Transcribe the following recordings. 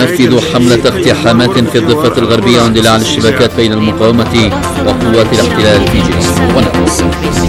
نفذ حملة اقتحامات في الضفة الغربية واندلاع الاشتباكات بين المقاومة وقوات الاحتلال في جنين ونابلس.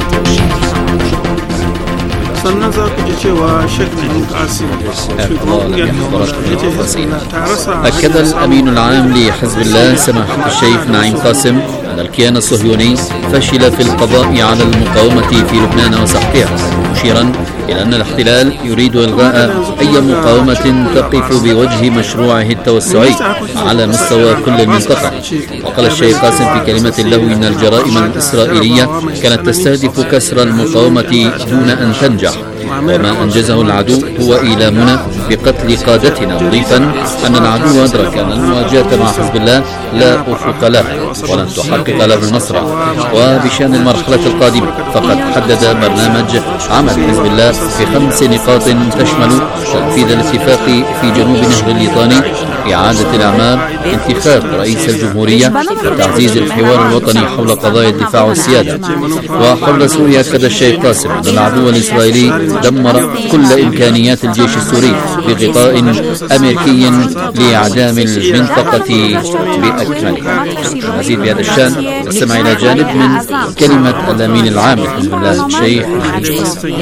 أكد الأمين العام لحزب الله سماحة الشيخ نعيم قاسم أن الكيان الصهيوني فشل في القضاء على المقاومة في لبنان وسحقها، مشيرا إلى أن الاحتلال يريد إلغاء أي مقاومة تقف بوجه مشروعه التوسعي على مستوى كل المنطقة. وقال الشيخ قاسم في كلمة له إن الجرائم الإسرائيلية كانت تستهدف كسر المقاومة دون أن تنجح، وما أنجزه العدو هو إيلامنا بقتل قادتنا، مضيفا أن العدو أدرك أن المواجهة مع حزب الله لا أفق لها ولن تحقق له النصر. وبشأن المرحلة القادمة فقد حدد برنامج عمل حزب الله في 5 نقاط تشمل تنفيذ الاتفاق في جنوب نهر الليطاني، إعادة الأعمال، انتخاب رئيس الجمهورية، وتعزيز الحوار الوطني حول قضايا الدفاع والسيادة. وحول سوريا أكد الشيخ قاسم أن العدو الإسرائيلي دمر كل إمكانيات الجيش السوري بغطاء أمريكي لإعدام المنطقة بأكملها. المزيد بهذا الشأن نستمع إلى جانب من كلمة الأمين العام لحزب الله الشيخ نعيم قاسم.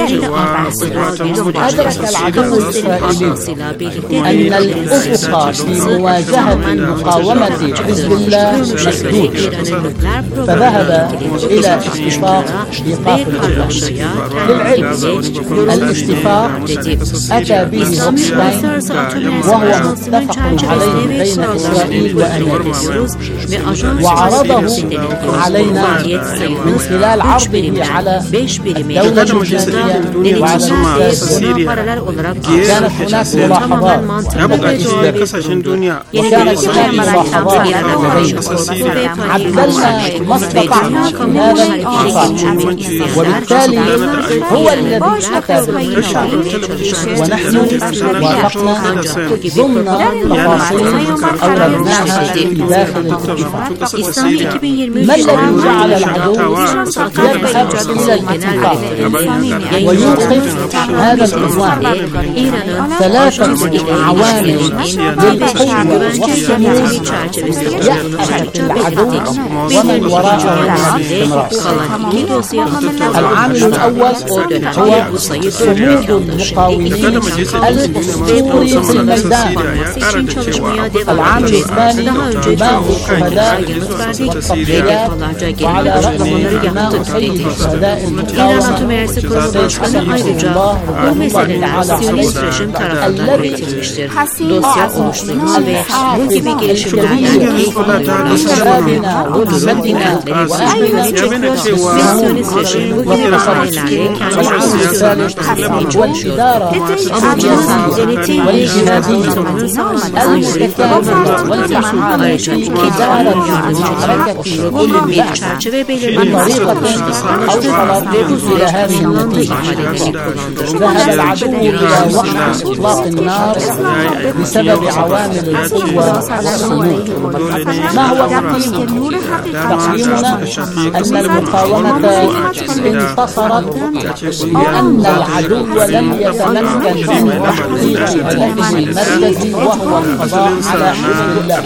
أدرك العدو الإسرائيلي أن الأفق في مواجهة مقاومة حزب الله مسدود، فذهب إلى اتفاق إيقاف القتال. للعلم الاتفاق أتى به غوبشتاين وهو متفق عليه بين إسرائيل وأمريكا، وعرضه علينا من خلال عرضه على الدولة الجزائرية وعلى الأستاذ. كانت هناك ملاحظات عدلنا ما استطعنا في هذا الاتفاق، وبالتالي هو الذي أتى بالاتفاق، ونحن وافقنا ضمن تفاصيل أوردناها في داخل الاتفاق. ما الذي جعل العدو يذهب إلى الاتفاق ويوقف هذا العدوان؟ 3 عوامل للقوة والصمود يأتي العدو ومن وراءه الاستمرار. العامل الأول هو صمود المقاومين الأسطوري في الميدان. العامل الثاني دماء الشهداء والتضحيات، وعلى رأسهم دماء سيد شهداء المقاومة السيد حسن نصر الله رضي الله تعالى عليه، الذي الحافظ الكبير لشبابنا وجسدنا وأهلنا والعامل الثالث والإدارة السياسية والجهادية المتكاملة والفعالة في إدارة المعركة بكل بطريقة أوصلت إلى هذه النتيجة. ذهب العدو إلى وقف إطلاق النار بسبب عوامل القوة والصمود. ما هو تقييمنا؟ تقييمنا أن المقاومة انتصرت، لأن العدو لم يتمكن من تحقيق هدفه المركزي وهو القضاء على حزب الله.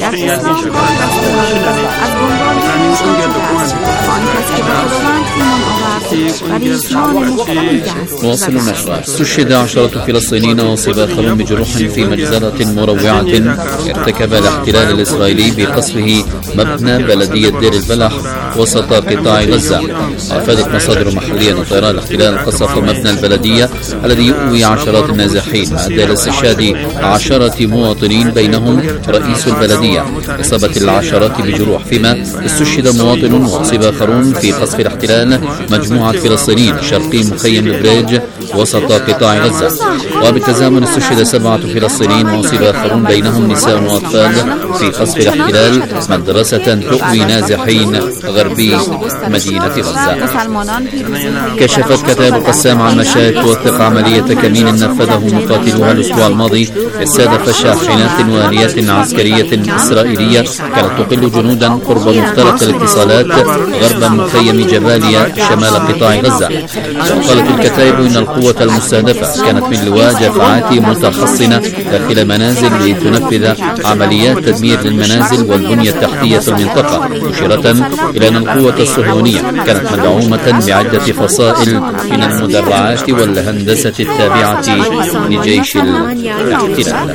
واصل النشرة. استشهد 10 فلسطينيين وأصيب آخرون بجروح في مجزرة مروعة ارتكب الاحتلال الإسرائيلي بقصفه مبنى بلدية دير البلح وسط قطاع غزة. أفادت مصادر محلية أن طيران الاحتلال قصف مبنى البلدية الذي يؤوي عشرات النازحين، أدى إلى استشهاد 10 مواطنين بينهم رئيس البلدية، إصابة العشرات بجروح، فيما استشهد مواطن وأصيب آخرون في قصف الاحتلال مجموعة فلسطينيين شرقي مخيم البريج وسط قطاع غزة. وبالتزامن استشهد 7 فلسطينيين وأصيب آخرون بينهم نساء وأطفال الموساد في قصف الاحتلال مدرسة تؤوي نازحين غربي مدينة غزة. كشفت كتاب قسام عن مشاهد توثق عملية كمين نفذه مقاتلوها الأسبوع الماضي استهدف شاحنات واليات عسكرية إسرائيلية كانت تقل جنودا قرب مخترق الاتصالات غرب مخيم جباليا شمال قطاع غزة. وقالت الكتائب إن القوة المستهدفة كانت من لواء دفعات متحصنة داخل منازل لتنفذ عمليات تدمير للمنازل والبنية التحتية في المنطقة، مشيرة إلى أن القوة الصهيونية كانت مدعومة بعدة فصائل من المدرعات والهندسة التابعة لجيش الاحتلال.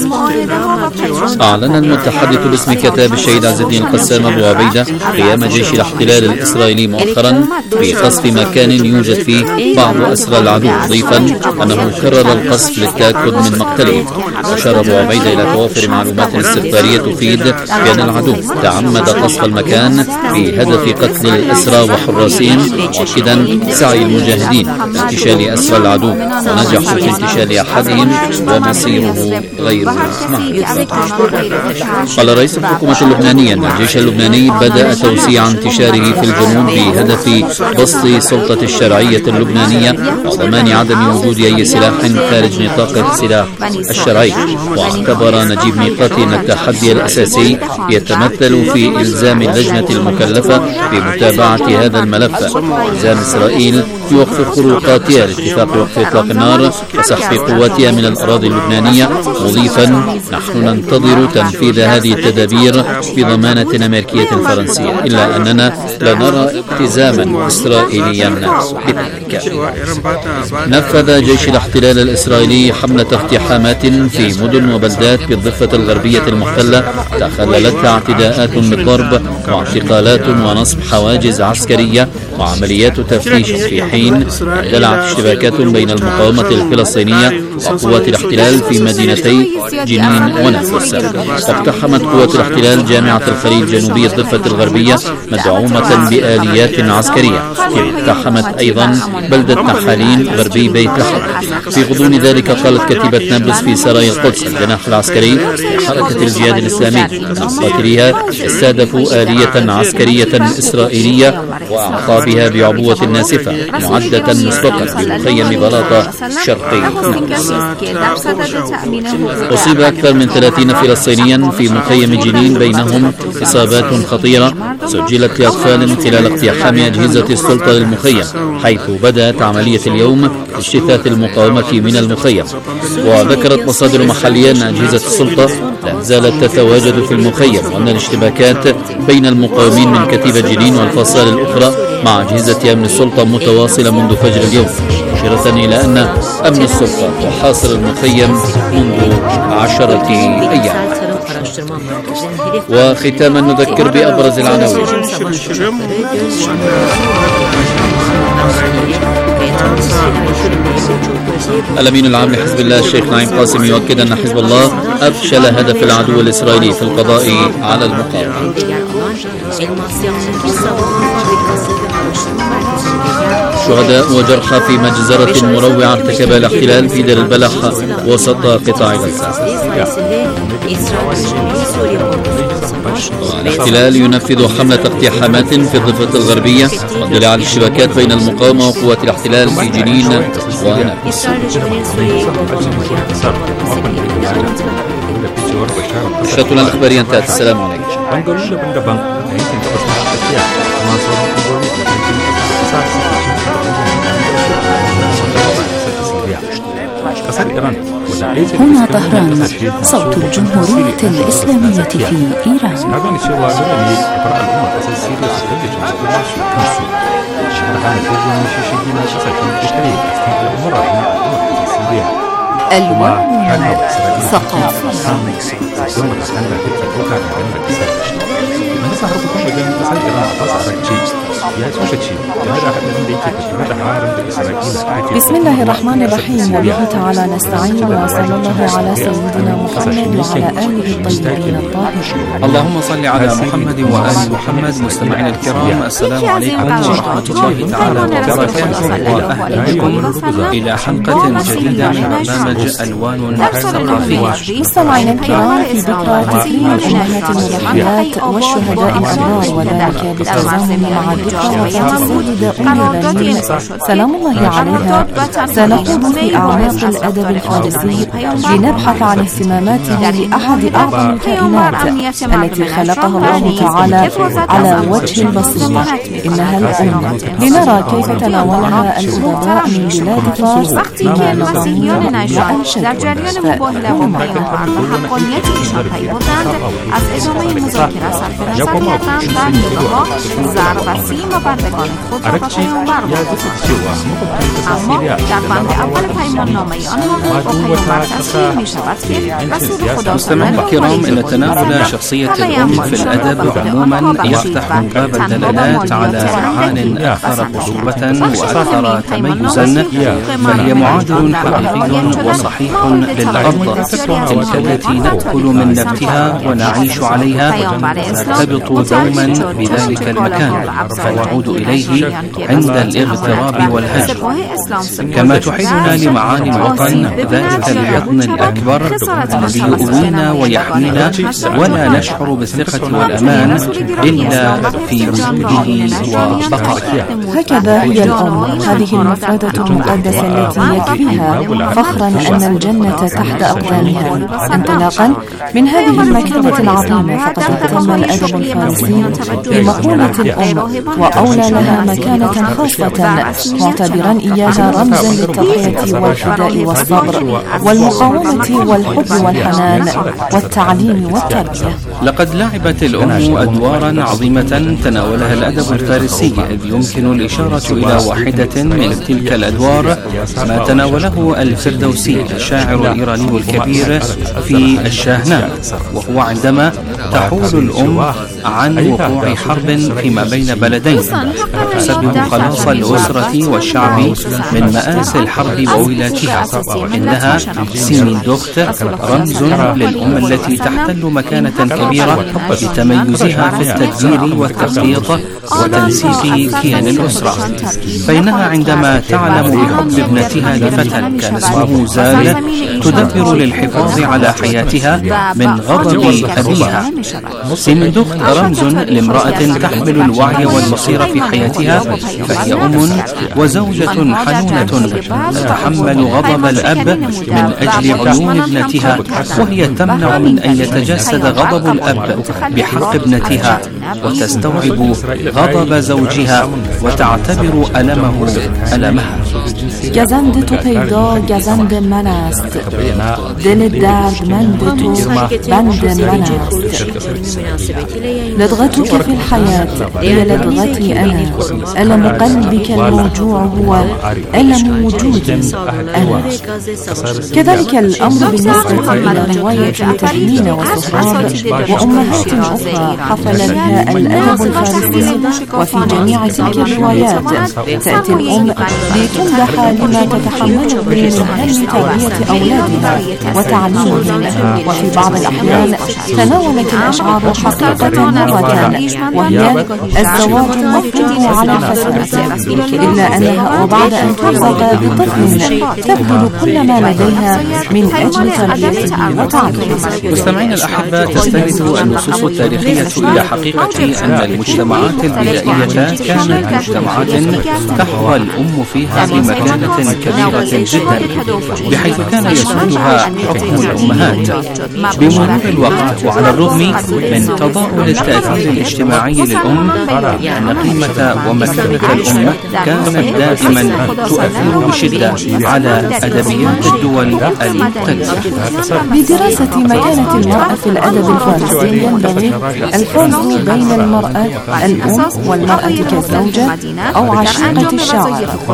أعلن المتحدث باسم كتاب الشهيد عز الدين القسام أبو عبيدة قيام جيش الاحتلال الإسرائيلي مؤخرا بقصف مكان يوجد فيه بعض أسرى العدو، مضيفا أنه كرر القصف للتأكد من مقتله. أشار أبو عبيدة إلى توافر معلومات استخبارية تفيد بأن العدو تعمد قصف المكان بهدف قتل الأسرى وحراسهم، مؤكدا سعي المجاهدين لانتشال أسرى العدو ونجحوا في انتشال أحدهم ومصيره غير معلوم. قال رئيس الحكومة اللبنانية أن الجيش اللبناني بدأ توسيع انتشاره في الجنوب بهدف بسط سلطة الشرعية اللبنانية وضمان عدم وجود أي سلاح خارج نطاق السلاح الشرعي. واعتبر نجيب ميقاتي أن التحدي الأساسي يتمثل في إلزام اللجنة المكلفة بمتابعة هذا الملف، إلزام إسرائيل بوقف خروقاتها لاتفاق وقف إطلاق النار وسحب قواتها من الأراضي اللبنانية، مضيفا نحن ننتظر تنفيذ هذه التدابير بضمانة أمريكية فرنسية، إلا أننا لا نرى التزاما إسرائيليا بذلك. نفذ جيش الاحتلال الإسرائيلي حملة اقتحامات في مدن وبلدات بالضفة الغربية المحتلة تخللتها اعتداءات بالضرب واعتقالات ونصب حواجز عسكرية وعمليات تفتيش، في حين اندلعت اشتباكات بين المقاومة الفلسطينية وقوات الاحتلال في مدينتي جنين ونابلس. واقتحمت قوات الاحتلال جامعة الخليل جنوبي الضفة الغربية مدعومة بآليات عسكرية، اقتحمت أيضا بلدة نحالين غربي بيت لحم. في غضون ذلك قالت كتيبة نابلس في سرايا القدس الجناح العسكري لحركة الجهاد الإسلامي أن مقاتليها استهدفوا آلية عسكرية إسرائيلية وأعقابها بعبوة ناسفة معدة مسبقا بمخيم بلاطة شرقي نابلس. أصيب أكثر من 30 فلسطينيا في مخيم جنين، بينهم إصابات خطيرة سجلت لأطفال خلال اقتحام أجهزة السلطة للمخيم، حيث بدأت عملية اليوم اجتثاث المقاومة من المخيم. وذكرت مصادر محلية أن أجهزة السلطة لا زالت تتواجد في المخيم، وأن الاشتباكات بين المقاومين من كتيبة جنين والفصائل الأخرى مع أجهزة أمن السلطة متواصلة منذ فجر اليوم، مشيرة إلى أن أمن السلطة يحاصر المخيم منذ 10 أيام. وختاما نذكر بأبرز العناوين. الأمين العام لحزب الله الشيخ نعيم قاسم يؤكد أن حزب الله أفشل هدف العدو الإسرائيلي في القضاء على المقاومة. شهداء وجرحى في مجزرة مروعة ارتكبها الاحتلال في دير البلح وسط قطاع غزة. الاحتلال ينفذ حملة اقتحامات في الضفة الغربية واندلاع الاشتباكات بين المقاومة وقوات الاحتلال في جنين ونابلس. نشرتنا الإخبارية انتهت. السلام عليكم. هنا طهران، صوت الجمهورية الإسلامية في إيران. ألوان ثقافية. بسم الله الرحمن الرحيم، وبه تعالى نستعين، وصلى الله على سيدنا محمد وعلى آله الطيبين الطاهرين. اللهم صل على محمد وآل محمد. مستمعينا الكرام، السلام عليكم ورحمة الله تعالى وبركاته، وأهلا بكم إلى حلقة جديدة من برنامج ألوان ثقافية. مستمعينا الكرام، في ذكرى تكريم الأمهات المضحيات والشهداء الأبرار، وذلك بالتزامن مع ذكرى وفاة السيدة أم الغنيم سلام الله عليها، سنخوض في أعماق الأدب الفارسي لنبحث عن اهتماماته لأحد أعظم الكائنات التي خلقها الله تعالى على وجه البسيط، إنها الأم، لنرى كيف تناولها الأدباء من بلاد فارس ما نظموا وأنشدوا. اما در بند اول پیمان نامه آنها با پیامبر تصریح می شود که رسول خدا مستمعينا الكرام، إن تناول شخصية الأم في الأدب عموما يفتح باب الدلالات على معان أكثر قصوبة وأكثر تميزا، فهي معادل حقيقي وصحيح للأرض تلك التي نأكل من نبتها ونعيش عليها، نرتبط دوما بذلك المكان فنعود إليه عند الاغتراب والهجر، كما تحيلنا لمعاني الوطن، ذلك الحضن الأكبر الذي يؤوينا ويحمينا، ولا نشعر بالثقة والأمان إلا في وجوده وبقائه. هكذا هي الأم، هذه المفردة المقدسة التي يكفيها فخرا أن الجنة تحت أقدامها. انطلاقا من هذه المكانة العظيمة، فقد اهتم الأدب الفارسي بمقولة الأم، وأولى لها مكانة خاصة، معتبرا إياها رمزا للتضحية والفداء والصبر والمقاومة والحب والحنان والتعليم والتربية. لقد لعبت الأم أدوارا عظيمة تناولها الأدب الفارسي، إذ يمكن الإشارة إلى واحدة من تلك الأدوار ما تناوله الفردوسي الشاعر الإيراني الكبير في الشاهنامة، وهو عندما تحول الأم عن وقوع حرب فيما بين بلدين وتسبب خلاص الأسرة والشعب من مآسي الحرب وولاتها. إنها سيمندوخت، رمز للأم التي تحتل مكانة كبيرة بتميزها في التدبير والتخطيط وتنسيق كيان الأسرة، فإنها عندما تعلم بحب ابنتها لفتى كان اسمه زال تدبر للحفاظ على حياتها من غضب أبيها. سيمندوخت رمز لامرأة تحمل الوعي والبصيرة في حياتها، فهي أم وزوجة حنونة تتحمل غضب الأب من أجل عيون ابنتها، وهي تمنع من أن يتجسد غضب الأب بحق ابنتها، وتستوعب غضب زوجها وتعتبر ألمها. گزند تو پیدا گزند من است، دل دردمند تو بند من است. لدغتك في الحياة هي لدغتي أنا، ألم قلبك الموجوع هو ألم وجودي أنا. كذلك الأمر بالنسبة إلى رواية تهمين وسهراب وأمهات أخرى حفل بها الأدب الفارسي. وفي جميع تلك الروايات تأتي الأم لتمدح لما تتحمله من هم تربية أولادها وتعليمهم، وفي بعض الأحيان تناولت الأشعار حقيقة مرة، وهي الزواج المفروض على فتاة، إلا أنها وبعد أن ترزق بطفل تبذل كل ما لديها من أجل تربيته وتعليمه. مستمعينا الأحبة، تستند النصوص التاريخية إلى حقيقة أن المجتمعات البدائية كانت مجتمعات تحظى الأم فيها بمكانة كبيرة جدا، بحيث كان يسودها حكم الأمهات. بمرور الوقت وعلى الرغم من تضاؤل التأثير الاجتماعي للأم، لأن قيمة ومكانة الأم كانت دائما تؤثر بشدة على أدبيات الدول المختلفة. بدراسة مكانة المرأة في الأدب الفارسي ينبغي الفرز بين المرأة الأم والمرأة كالزوجة أو عشيقة الشاعر، ولا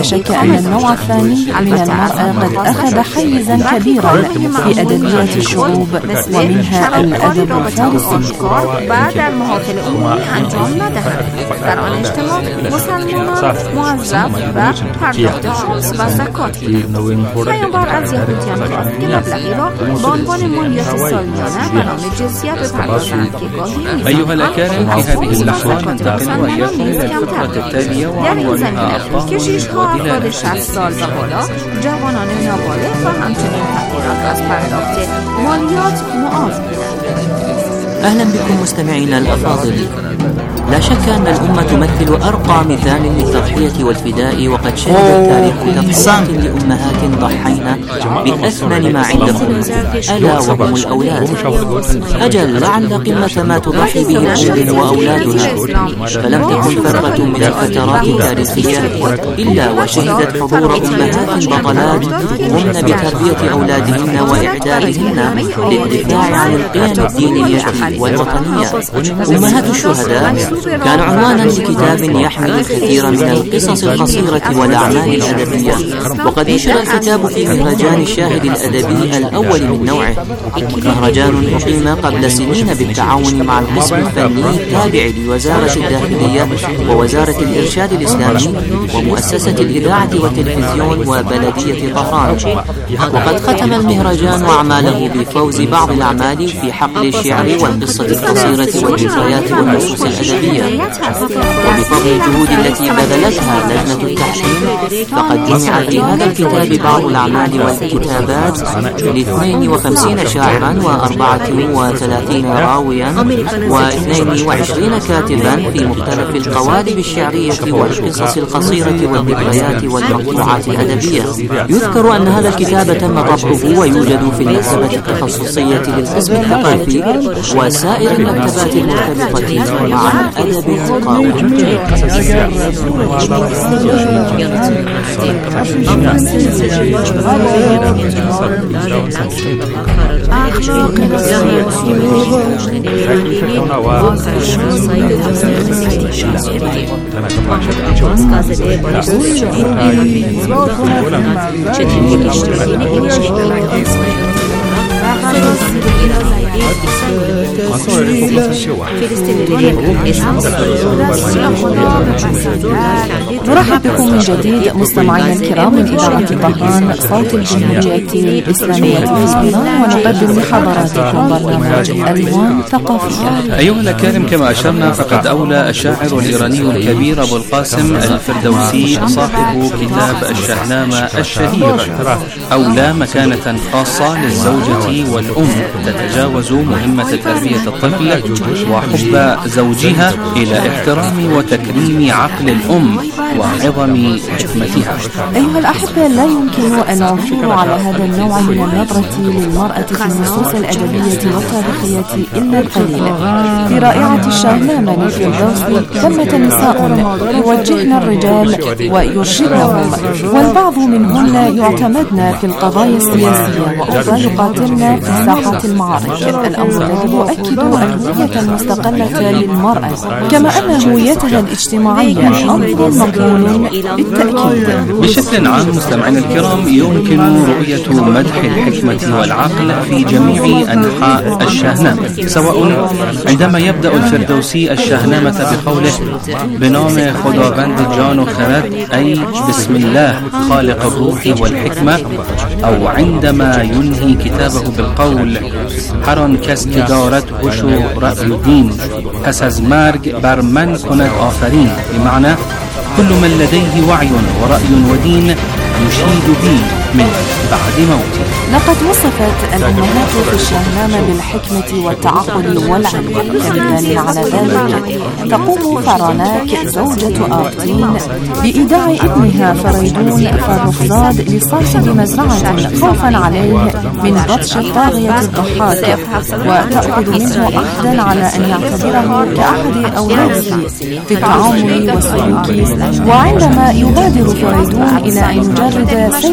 شك أن النوع الثاني من المرأة قد أخذ حيزا كبيرا في أدبيات الشعوب ومنها الأدب الفارسي. بعد المحافل العمومی انجام ندهد. در آن اجتماع مسلمانان معذب و پرداخت خمس و زکات کنند. پیامبر از یهودیان خواست که مبلغی را به عنوان مالیات سالیانه به نام جزیه بپردازند که گاهی أيها الأكارم، في هذه اللحظات ننتقل وإياكم إلى الفقرة التالية وعنوانها الطاعة افراد 60 سال و بالا، جوانان نابالغ و همچنین تغییرات از پرداخت مالیات معاف بودند. أهلا بكم مستمعينا الأفاضل. لا شك أن الأمة تمثل أرقى مثال للتضحية والفداء، وقد شهد التاريخ تضحيات لأمهات ضحينا بأثمن ما عندهم، ألا وهم الأولاد. أجل لعل قمة ما تضحي به الأم وأولادها، فلم تكن فترة من الفترات التاريخية إلا وشهدت حضور أمهات بطلات قمن بتربية أولادهن وإعدادهن للدفاع عن القيم الدينية والوطنية. أمهات الشهداء كان عنوانا لكتاب يحمل الكثير من القصص القصيرة والأعمال الأدبية، وقد نشر الكتاب في مهرجان الشاهد الأدبي الأول من نوعه، مهرجان أقيم قبل سنين بالتعاون مع القسم الفني التابع لوزارة الداخلية ووزارة الإرشاد الإسلامي ومؤسسة الإذاعة والتلفزيون وبلدية طهران. وقد ختم المهرجان أعماله بفوز بعض الأعمال في حقل الشعر والقصة القصيرة والحكايات والنصوص الأدبية. وبفضل الجهود التي بذلتها لجنة التحكيم، فقد جمع في هذا الكتاب بعض الأعمال والكتابات ل52 شاعرا و34 راويا و22 كاتبا في مختلف القوالب الشعرية والقصص القصيرة والذكريات والمقطوعات الأدبية. يذكر أن هذا الكتاب تم طبعه ويوجد في المكتبة التخصصية للقسم الثقافي وسائر المكتبات المرتبطة مع الأدب القومي. نرحب بكم من جديد مستمعينا الكرام من إذاعة طهران صوت الجمهورية الإسلامية في إيران، ونقدم لحضراتكم برنامج ألوان ثقافية. أيها الأكارم، كما أشرنا فقد أولى الشاعر الإيراني الكبير أبو القاسم الفردوسي صاحب كتاب الشهنامة الشهير أولى مكانة خاصة للزوجة والأم تتجاوز مهمة تربية الطفل وحب زوجها إلى احترام وتكريم عقل الأم وعظم حكمتها. أيها الأحبة، لا يمكن أن نعثر على هذا النوع من النظرة للمرأة في النصوص الأدبية والتاريخية إلا القليل. في رائعة الشهنامة للفردوسي ثمة نساء يوجهن الرجال ويرشدنهم، والبعض منهن يعتمدن في القضايا السياسية وأخرى يقاتلن في ساحات المعارك، الأمر الذي يؤكد الهوية المستقلة للمرأة، كما أن هويتها الاجتماعية أمر مقبول بالتأكيد. بشكل عام مستمعينا الكرام، يمكن رؤية مدح الحكمة والعقل في جميع أنحاء الشهنامة، سواء عندما يبدأ الفردوسي الشهنامة بقوله بنام خداوند جان و خرد، أي بسم الله خالق الروح والحكمة، أو عندما ينهي كتابه بالقول هر آن کس که دارد هوش و رأی و دین پس از مرگ بر من کند آفرین، بمعنى كل من لديه وعي ورأي ودين يشيد به من بعد موته. لقد وصفت الأمهات في الشهنامة بالحكمة والتعقل والعلم، كمثال على ذلك تقوم فراناك زوجة آرتين بإيداع ابنها فريدون فالرخزاد لصاحب مزرعة خوفا عليه من بطش الطاغية الضحاك، وتأخذ منه عهدا على أن يعتبره كأحد أولاده في التعامل والسلوك. وعندما يبادر فريدون إلى أن يجرد سيفه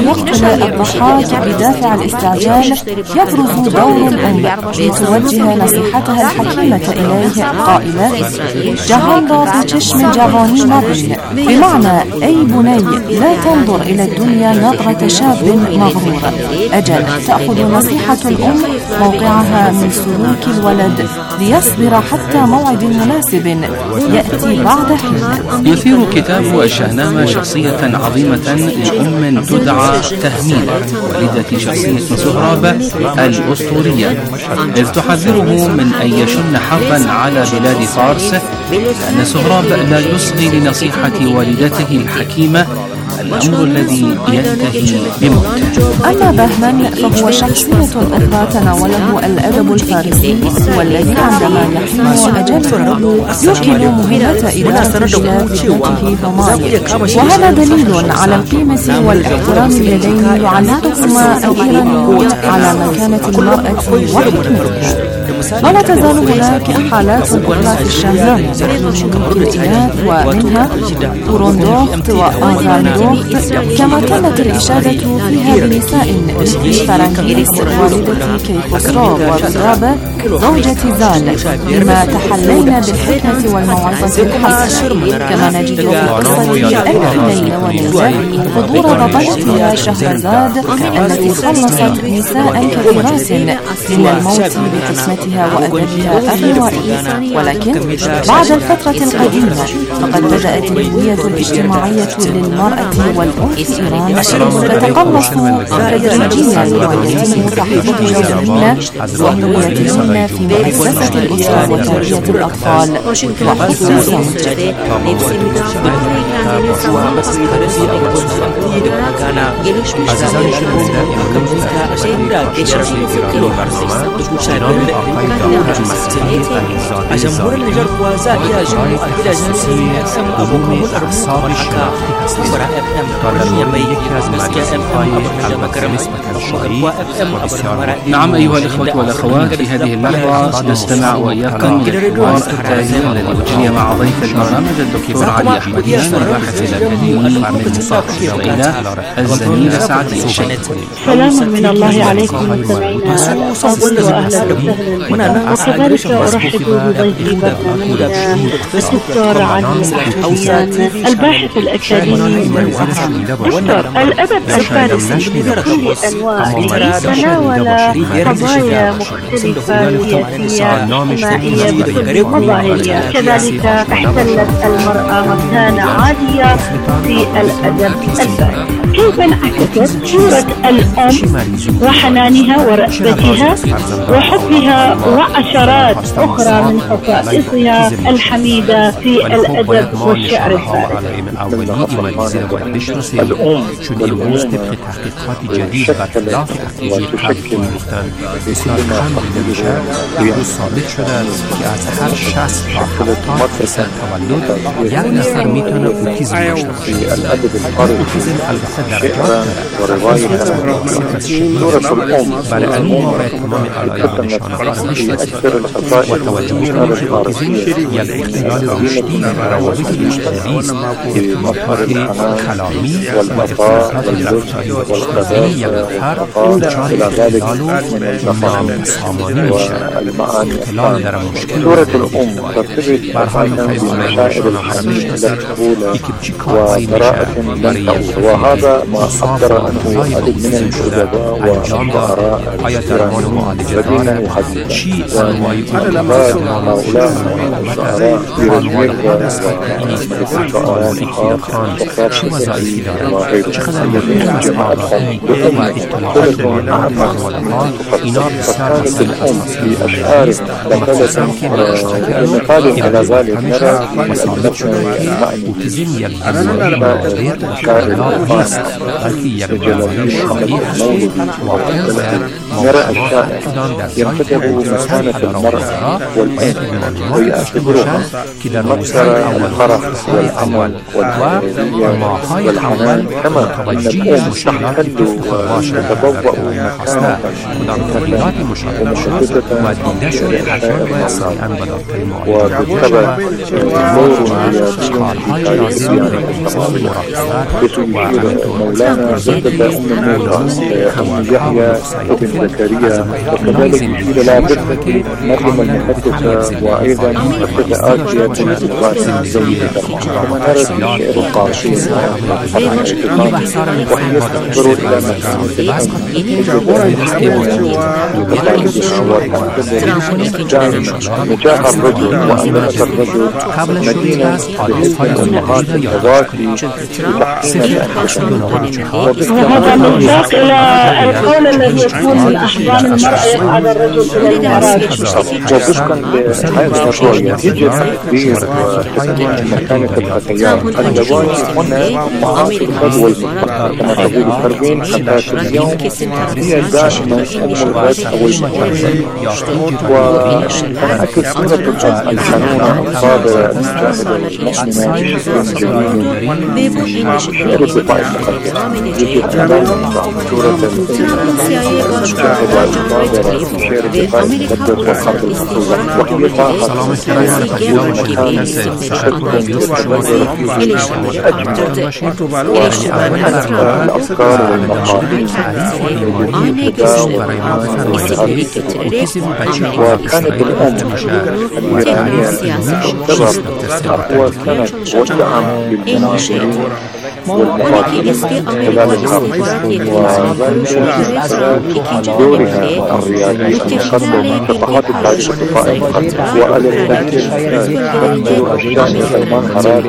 يقتل الضحاك بدافع الاستعجال يبرز دور الأم لتوجه نصيحتها الحكيمة إليه قائلة: جهاندو بچشم جوانی نبین، بمعنى أي بني لا تنظر إلى الدنيا نظرة شاب مغرور. أجل تأخذ نصيحة الأم موقعها من سلوك الولد ليصبر حتى موعد مناسب يأتي بعد حين. يثير كتاب الشهنامة شخصية عظيمة لأم تدعى تهمين، والدة شخصية سهراب الأسطورية، إذ تحذره من أن يشن حربا على بلاد فارس، لأن سهراب لا يصغي لنصيحة والدته الحكيمة، الأمر الذي ينتهي بموته. أما بهمن فهو شخصية أخرى تناوله الأدب الفارسي، والذي عندما يحين أجله يوكل مهمة إدارة بلاد ابنته ضماير، وهذا دليل على القيمة والاحترام اللذين يعلقهما الإيرانيون على مكانة المرأة وحكمتها. ولا تزال هناك حالات أخرى في الشهنامة من الإناث، ومنها توروندوخت وأنغاندوخت، كما كانت الإشادة فيها بنساء مثل فرانكيس والدة كيخسرو وغرابة زوجة زال، لما تحلينا بالحكمة والموعظة الحسنة. كما نجد في قصة ألف ليلة وليلة حضور بطلتها شهرزاد التي خلصت نساء كثيرات من الموت بحكمتها وأدبها الروائي. ولكن بعد الفترة القديمة فقد بدأت الهوية الاجتماعية للمرأة والأنثى في إيران تتقلص تدريجيا ويتم تحقيق جودهن وهويتهن في مؤسسة الأسرة وتربية الأطفال وحفظ الزوج. نعم أيها الإخوة والأخوات، في هذه اللحظة نستمع وإياكم للحوار التالي الذي أجري مع ضيف البرنامج الدكتور علي أحمديان، الباحث الأكاديمي من صحة الليلة الزميلة سعدية. سلام من الله عليكم مستمعينا الأفاضل وأهلا وسهلا، وكذلك أرحب بضيفي برنامجنا الدكتور علي أحمديان، الباحث الأكاديمي من صحة. دكتور، الأدب الفارسي بكل أنواعه تناول قضايا مختلفة سياسية اجتماعية وظاهرية، كذلك احتلت المرأة مكانة عالية في الأدب الفارسي. كيف انعكست صورة الأم وحنانها ورأفتها وحبها وعشرات أخرى من خصائصها الحميدة في الأدب والشعر الفارسي؟ الأم شده تحقیقات جدید برخلاف تحقیقی قبلی گفتند بسیار کم نمیشه، امروز ثابت شده که از هر 60 تا 70% تولد یک نفر میتونه اوتیسم داشته باشه. اوتیسم البته درجات برای علم ما باید تمام علایق و نشانه‌ها را بشناسیم و توجه کنیم که اوتیسم یک اختلال رشدی و روابط اجتماعی است، ارتباطات کلامی و ارتباطات رفتاری و اجتماعی یک نفر دچار اختلال و ناسامانی میشه. اختلال در مشکل و برهای پیمانه نشانه‌ها میشناسید که چی کارهایی میشه برای وهذا ما أقدر أنه عدد من الأدباء وآية درمان معالجة شيء هؤلاء الشعراء يرجمون چه وظایفی دارند، چقدر مهم است آگاهی و اطلاعات به معنات و موضوعات، اینا بسیار مسائل اساسی زندگی است و مخصوصا که مشتری همیشه ثابت شده که اوتیسم یک بیماری نادر و اختلال نیست، بلکه یک بیماری شایع است و واقعا باید موضوعات اقدام در سایت خصوصا پدرها باید معلومات داشته باشند که در روزهای اول هفته‌های اول و ماه‌های اول متوجه مشکلات خود باشند و نخواسته کدام تغییرات مشاهده شد و دیده شده حتما باید سریعا به دکتر معالجه باشند. ارتباط و کارهای لازم برای انسان مراقبت و عمل مولانا زوجة أم يحيى ابن زكريا، وكذلك يشير إلى قصة مريم المقدسة وأيضا قصة آسيا بنت القاسم زوجة ومنارة الشعر القاسي وهي تنظر إلى نجاح الرجل وأمانة الرجل مدينة بحسن أمهات الغواتي وهذا مصداق إلى القول الذي يقول من أحضان المرأة يصعد الرجل إلى المعراج. ووفقا لهذه الرؤية يجب تقدير مكانة الفتيات اللواتي هنا أمهات الغد والمستقبل كما تقول التربين حتى اليوم هي دائما أم الغد أو المستقبل. وكانت السنة الحنونة الصابرة المجاهدة المؤمنة بشكل جميل يرد طائف مقدمة يجب أن نضع صورة المجاهدة الصابرة مشيرة بطائف مقدس والحق المحفوظة وهي طاقة الأفكار والمقاهي وكانت الأم الإيرانية سبب أقوى سند والدعم للمناصرين والمقاتلين خلال الحرب وذلك دورها الريادي في تقدم صفحات التاريخ الطائف وعلى التأكيد تنقل أجيال سلمان حراري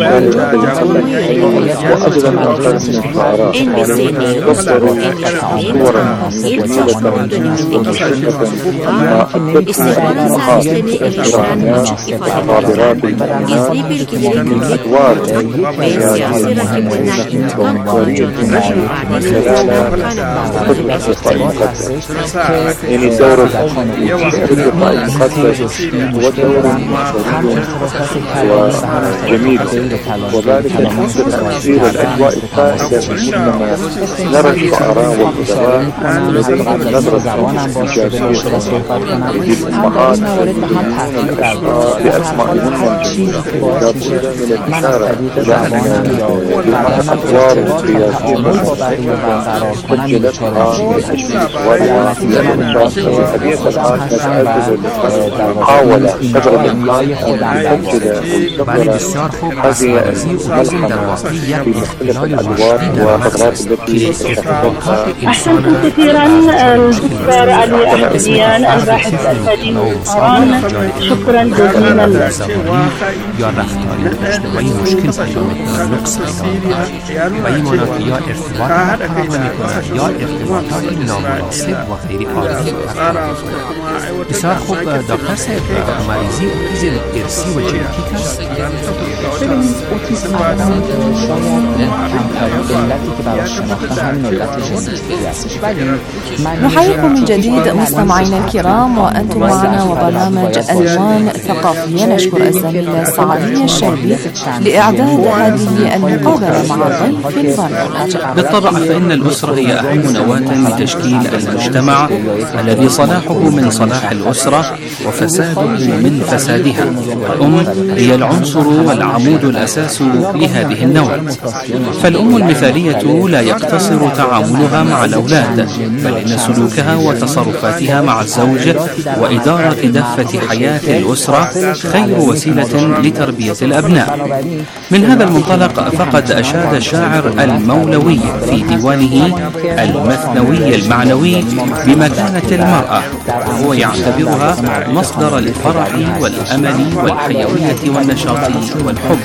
وأيضا أكثر من الشعراء تصدر صورا جميلة ومشرقة ما أدتنا أمهات الإيرانيات الصابرات المؤمنات من أدوار سياسية ومنظرية من خلال خدمة الطائف المقدس. يعني دور الأم في الطائف المقدس هو دور وجميل وذلك تأثير الأجواء السائدة عندما نرى الشعراء والأدباء لديهم نظرة إيجابية للأمهات يؤمنون الأشقاء بأسمائهن الجميلة يضافون من الإشارة إلى الأدوار السياسية سجلتها من أجل صورها في الأنشاء حديث الآن نتأكد محاولة تغرب الآن أن تسجل هذه الملحمة في مختلف الأدوار وفترات التي تشهدها. أحسنتم كثيرا الدكتور علي أحمديان الباحث الأكاديمي بالقرآن، شكرا جزيلا لك. یا رفتاری اجتماعی مشکل پیدا می‌کند، نقص پیدا می‌کند و این مناطق یا ارتباط برقرار نمی‌کند یا ارتباطات نامناسب و غیر عادی برقرار می‌کند. بسیار خوب دکتر صاحب، مریضی اوتیسم ارثی و ژنتیک است؟ ببینید اوتیسم آدمی که شاید کمترین علتی که براش شناخته هم علت ژنتیکی هستش، ولی نحييكم من جديد مستمعينا الكرام وأنتم معنا وبرنامج ألوان ثقافية. نشكر الزميلة سعدية الشربي لإعداد هذه المقابلة مع ضيف البرنامج. بالطبع فإن الأسرة هي أهم نواة لتشكيل المجتمع الذي صلاحه من صلاح الأسرة وفساده من فسادها، والأم هي العنصر والعمود الأساس لهذه النواة. فالأم المثالية لا يقتصر تعاملها مع الأولاد، بل إن سلوكها وتصرفاتها مع الزوج وإدارة دفة حياة الأسرة خير وسيلة لتربية الأبناء. من هذا المنطلق فقد أشاد الشاعر المولوي في ديوانه المثنوي المعنوي بمكانة المرأة، وهو يعتبرها مصدر الفرح والأمل والحيوية والنشاط والحب.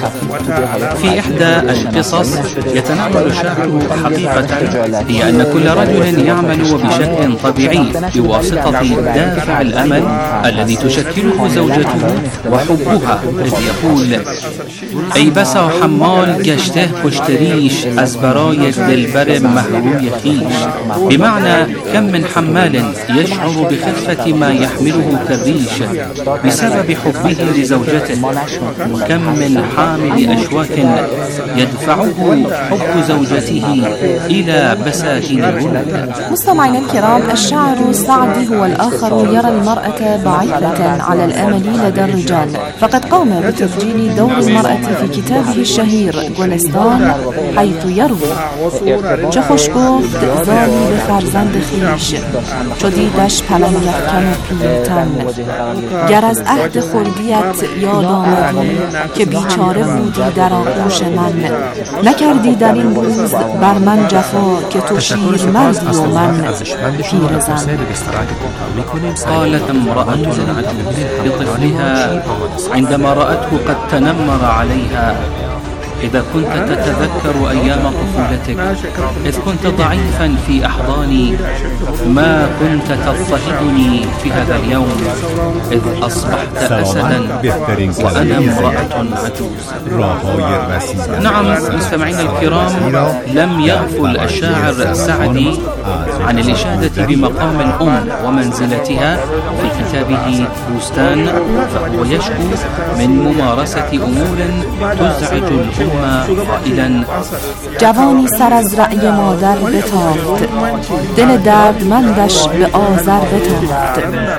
في إحدى القصص يتناول الشاعر حقيقة هي أن كل رجل يعمل بشكل طبيعي بواسطة دافع الأمل الذي تشكله زوجته وحبها، إذ يقول: ای بسا حمال گشته پشت ریش، از برای دلبر محروی خویش، بمعنى كم من حمال يشعر بخفة ما يحمله كالريش بسبب حبه لزوجته، وكم من حامل أشواك يدفعه حب زوجته إلى بساتين الورود. مستمعينا الكرام، الشاعر السعدي هو الآخر يرى المرأة بعيدة على الأمل لدى الرجال، فقد قام بتسجيل دور المرأة في كتابه الشهير گلستان، حيث يروي: چه گفت زالی به فرزند خویش، چو دیدش پلنگ افکن و پیلتن. گر از عهد خردیت یاد آمدی، که بیچاره بودی در آغوش من. نکردی در این روز بر من جفا، که تو شیرمردی و من پیرزن. قالت امرأة لطفلها عندما رأته قد تنمر عليها: إذا كنت تتذكر أيام طفولتك إذ كنت ضعيفا في أحضاني، ما كنت تضطهدني في هذا اليوم إذ أصبحت أسدا وأنا امرأة عجوز. نعم مستمعينا الكرام، لم يغفل الشاعر السعدي عن الإشادة بمقام الأم ومنزلتها في كتابه بستان، فهو يشكو من ممارسة أمور تزعج الأم قائلا: جوانی سر از رأی مادر بتافت، دل دردمندش به آذر بتافت.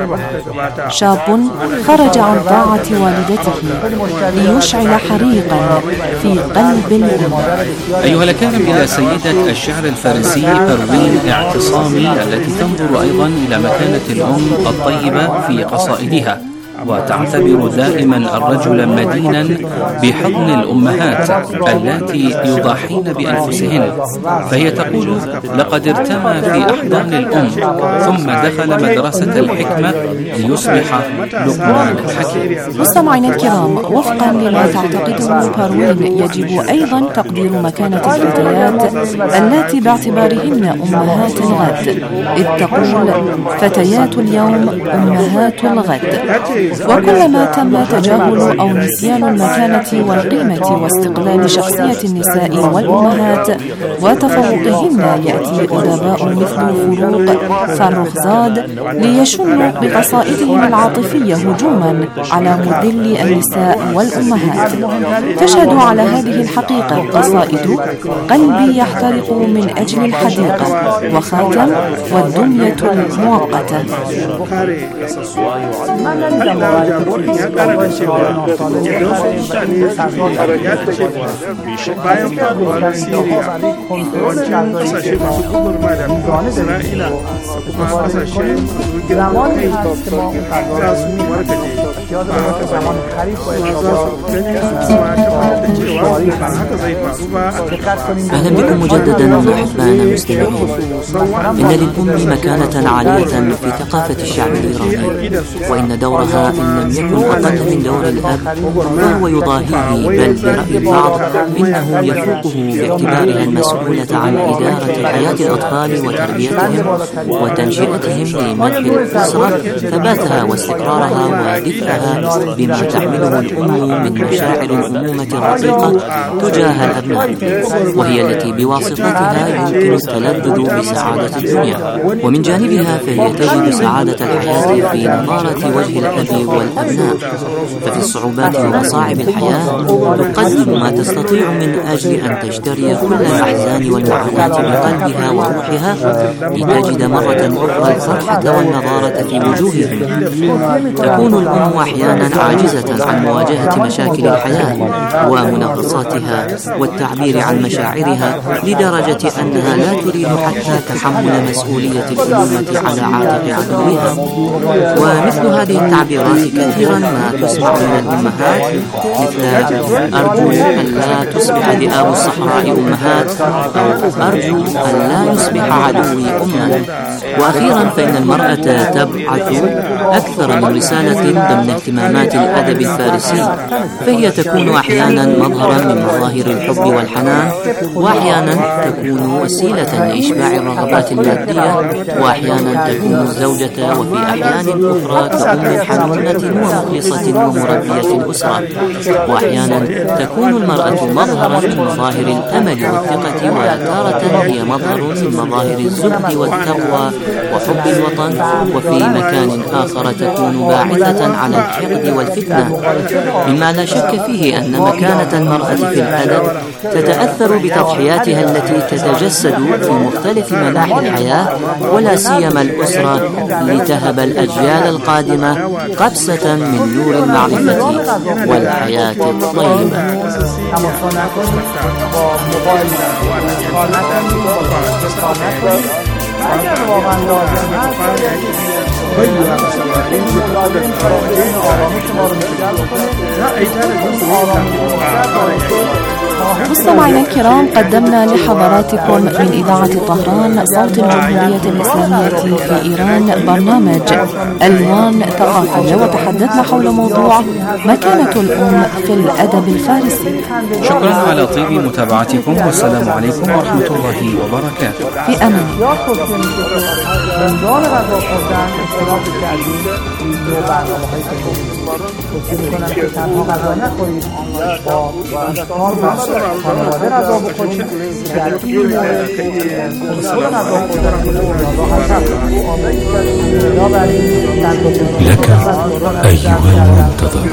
شاب خرج عن طاعة والدته ليشعل حريقا في قلب الأم. أيها الكرام، إلى سيدة الشعر الفارسي بروين اعتصامي التي تنظر أيضا إلى مكانة الأم الطيبة في قصائدها، وتعتبر دائما الرجل مدينا بحضن الأمهات اللاتي يضاحين بأنفسهن، فهي تقول: لقد ارتمى في أحضان الأم ثم دخل مدرسة الحكمة ليصبح لقمان الحكيم. مستمعينا الكرام، وفقا لما تعتقده بروين، يجب أيضا تقدير مكانة الفتيات اللاتي باعتبارهن أمهات الغد، إذ تقول: فتيات اليوم أمهات الغد. وكلما تم تجاهل أو نسيان المكانة والقيمة واستقلال شخصية النساء والأمهات وتفوقهن، يأتي أدباء مثل فروق فرخزاد ليشنوا بقصائدهم العاطفية هجوما على مذل النساء والأمهات. تشهد على هذه الحقيقة قصائد قلبي يحترق من أجل الحديقة، وخاتم، والدنيا المؤقتة. أهلا بكم مجددا أحبائنا المستمعين. إن للأم مكانة عالية في ثقافة الشعب الإيراني، وإن دورها إن لم يكن أقل من دور الأب فهو يضاهيه، بل برأي البعض إنه يفوقه، باعتبارها المسؤولة عن إدارة حياة الأطفال وتربيتهم وتنشئتهم لمنح الأسرة ثباتها واستقرارها ودفئها بما تحمله الأم من مشاعر الأمومة الرقيقة تجاه الأبناء، وهي التي بواسطتها يمكن التلذذ بسعادة الدنيا. ومن جانبها فهي تجد سعادة الحياة في نظارة وجه الأب والأبناء، ففي الصعوبات ومصاعب الحياة تقدم ما تستطيع من أجل أن تجتري كل الأحزان والمعاناة بقلبها وروحها، لتجد مرة أخرى الفرحة والنضارة في وجوههم. تكون الأم أحيانا عاجزة عن مواجهة مشاكل الحياة ومنغصاتها والتعبير عن مشاعرها، لدرجة أنها لا تريد حتى تحمل مسؤولية الأمومة على عاتق عدوها. ومثل هذه التعبيرات كثيرا ما تسمع من الأمهات، مثل: أرجو أن لا تصبح ذئاب الصحراء أمهات، أو أرجو أن لا يصبح عدوي أما. وأخيرا فإن المرأة تبعث أكثر من رسالة ضمن اهتمامات الأدب الفارسي، فهي تكون أحيانا مظهرا من مظاهر الحب والحنان، وأحيانا تكون وسيلة لإشباع الرغبات المادية، وأحيانا تكون الزوجة، وفي أحيان أخرى كأم حنونة مطمئنة ومخلصة ومربية أسرة. وأحيانا تكون المرأة مظهرا من مظاهر الأمل والثقة، وتارة هي مظهر من مظاهر الزهد والتقوى وحب الوطن، وفي مكان آخر تكون باعثة على الحقد والفتنة. مما لا شك فيه أن مكانة المرأة في الأدب تتأثر بتضحياتها التي تتجسد في مختلف مناحي الحياة، ولا سيما الأسرة، لتهب الأجيال القادمة قبسة من نور المعرفة والحياة الطيبة. مستمعينا الكرام، قدمنا لحضراتكم من إذاعة طهران صوت الجمهورية الإسلامية في إيران برنامج ألوان ثقافية، وتحدثنا حول موضوع مكانة الأم في الأدب الفارسي. شكرا على طيب متابعتكم، والسلام عليكم ورحمة الله وبركاته. في أمان. لك أيها المنتظر.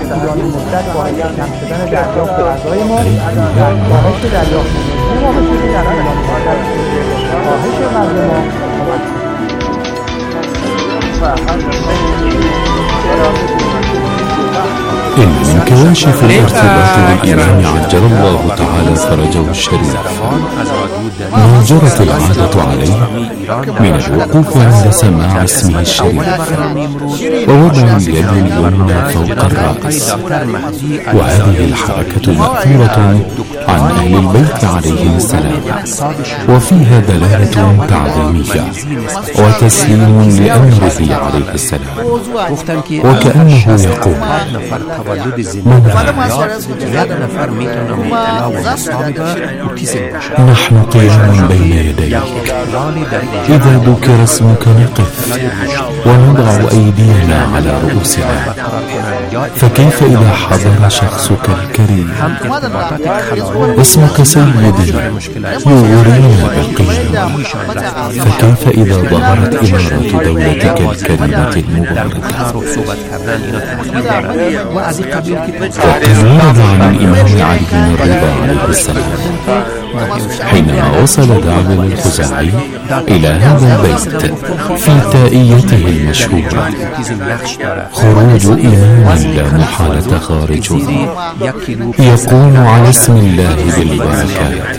إن من كواشف الارتباط بالإمام عجل الله تعالى فرجه الشريف ما جرت العادة عليه من الوقوف عند سماع اسمه الشريف ووضع اليد اليمنى فوق الرأس، وهذه الحركة مأثورة عن أهل البيت عليهم السلام، وفيها دلالة تعظيمية وتسليم لأمره عليه السلام، وكأنه يقول: نحن قيام بين يديك، إذا ذكر اسمك نقف ونضع أيدينا على رؤوسنا، فكيف إذا حضر شخصك الكريم؟ اسمك سيدي يغرينا بالقيام، فكيف إذا ظهرت إمارة دولتك الكريمة المباركة؟ وقد ورد عن الإمام علي بن الرضا عليه السلام حينما وصل دعوة الخزاعي إلى هذا البيت في تائيته المشهورة: خروج إمام لا محالة خارج، يقوم على اسم الله بالبركات.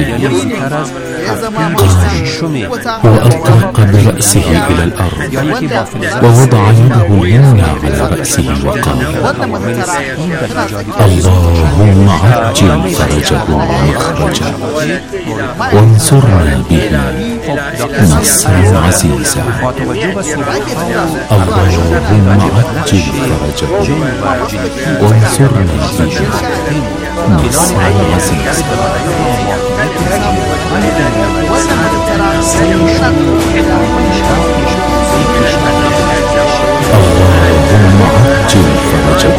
قام وأطرق برأسه إلى الأرض ووضع يده اليمنى على رأسه وقال: اللهم عجل فرجه ومخرجه وانصرنا به نصرا عزيزا. اللهم عجل فرجه وانصرنا به نصرا عزيزا. اللهم عجل فرجه.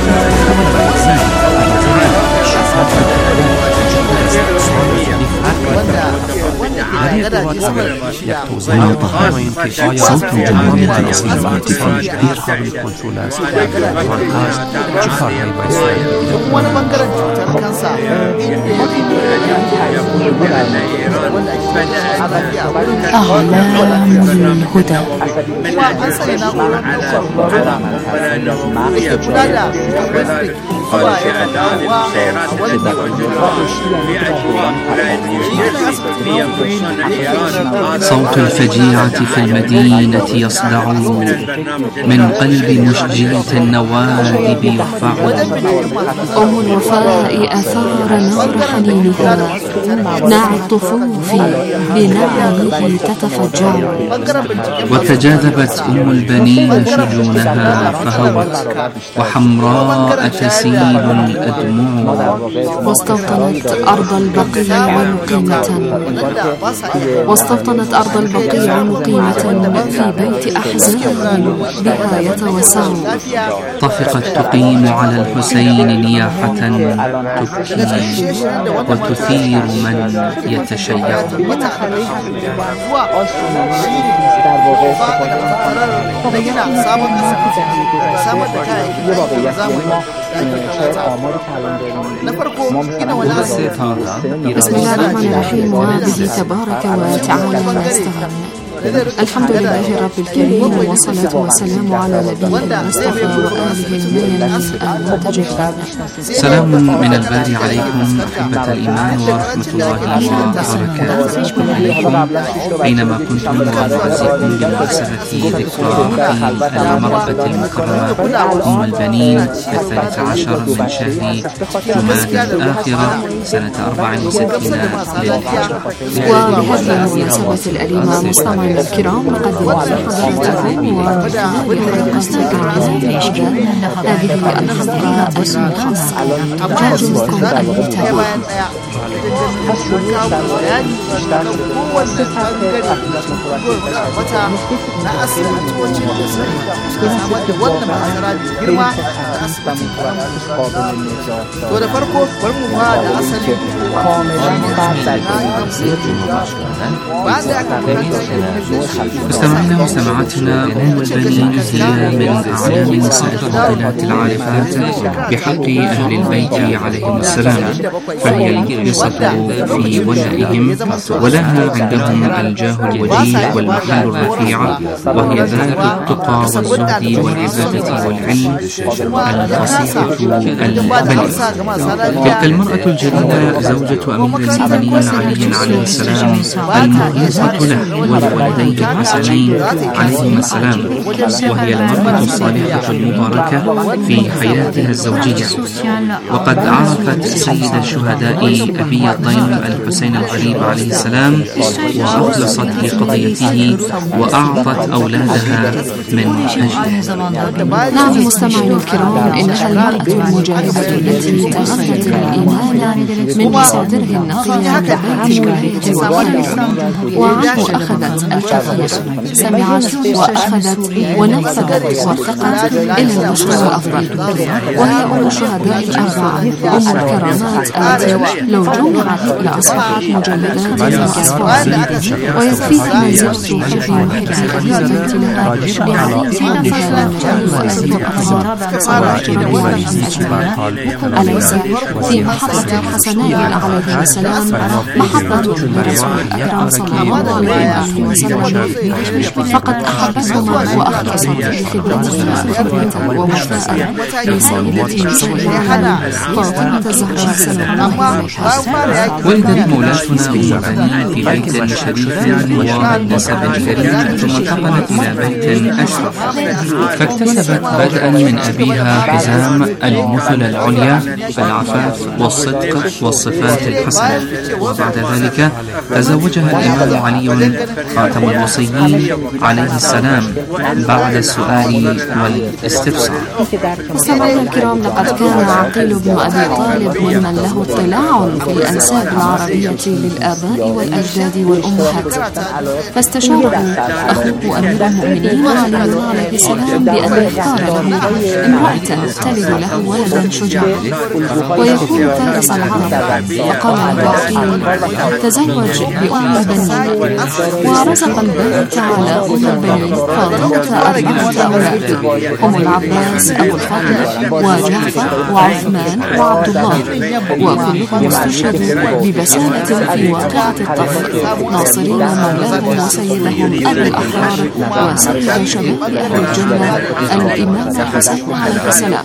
صوت الجمهورية الإسلامية في أعلام الهدى. صوت الفجيعة في المدينة يصدع، من قلب مشجية النوادب يرفع. أم الوفاء أثار نار حنينها، نار الطفوف بنعمه تتفجع. وتجاذبت أم البنين شجونها فهوت، وحمراء تسيل قليل أدموع. واستوطنت أرض البقيع مقيمة في بيت أحزان بها يتوسعون. طفقت تقيم على الحسين نياحة تبكي وتثير من يتشيع. بسم الله الرحمن الرحيم. وبه تبارك وتعالى نستعين. الحمد لله رب الكريم، والصلاة والسلام على نبينا المصطفى وآله المنن المنتجبين. سلام من الباري عليكم أحبة الإيمان ورحمة الله وبركاته. أينما كنتم نعزيكم بمناسبة ذكرى في المرأة المكرمة أم البنين 13 من شهر جماد الآخرة سنة 64 للهجرة. وبهذه المناسبة الأليمة مستمعينا الكرام، نقدم لحضراتكم هذه الحلقة الخاصة. نرجوكم المتابعة. مستمعينا ومستمعاتنا، أم البنين هي من أعلام نساء الفاضلات العارفات بحق أهل البيت عليهم السلام، فهي المخلصة في ولائهم، ولها عندهم الجاه الوجيه والمحل الرفيع، وهي ذات التقى والزهد والعبادة والعلم الفصيحة البليغة. تلك المرأة الجليلة زوجة أمير المؤمنين علي عليه السلام، المخلصة له ولوالديه الحسنين عليهما السلام، وهي المرأة الصالحة المباركة في حياتها الزوجية. وقد عرفت سيد الشهداء أبي الضيم الحسين الغريب عليه السلام، وأخلصت لقضيته وأعطت أولادها من أجله. نعم مستمعينا الكرام، إنها المرأة المجاهدة التي تغذت الإيمان من مصادره النقية ببيت والدها وعنه أخذت الكثير، سمعت وأخذت ونفذت وارتقت إلى المشروع الأفضل. وهي أم الشهداء الأربعة، أم الكرامات التي لو جمعت لأصبحت مجلدات وأسفار، ويكفيها ما زلت حبي وحبي أهل البيت لها بعليم وأبي الأطهار صلوات ربي عليهم أجمعين. أليس في محبة الحسنين عليهم السلام محبة لرسول الأكرم صلى الله عليه وسلم؟ فقد أحبتهما وأخلصت لخدمتهما خدمة ووفاء لسيدتي سيدنا فاطمة الزهراء سلام الله عليها. ولدت مولاتنا أم البنين في بيت شريف ومن نسب كريم، ثم انتقلت إلى بيت أشرف، فاكتسبت بدءا من أبيها حزام المثل العليا، العفاف والصدق والصفات الحسنة. وبعد ذلك تزوجها الإمام علي خاتم الوصيين عليه السلام بعد السؤال والاستفسار. مستمعينا الكرام، لقد كان عقيل بن أبي طالب ممن له اطلاع في الأنساب العربية للآباء والأجداد والأمهات، فاستشاره أخوه أمير المؤمنين علي عليه السلام بأن يختار له امرأة تلد له ولدا شجاعا ويكون فارس العرب. فقال له عقيل: تزوج بأم البنين. ورزق الله تعالى أم البنين فاطمة 4 أولاد: أم العباس، أبو الفضل، وجعفر، وعثمان، وعبد الله، وكلهم استشهدوا ببسالة في واقعة الطف، ناصرين مولاهم وسيدهم أبي الأحرار وسيد شباب أهل الجنة الإمام الحسين عليه السلام.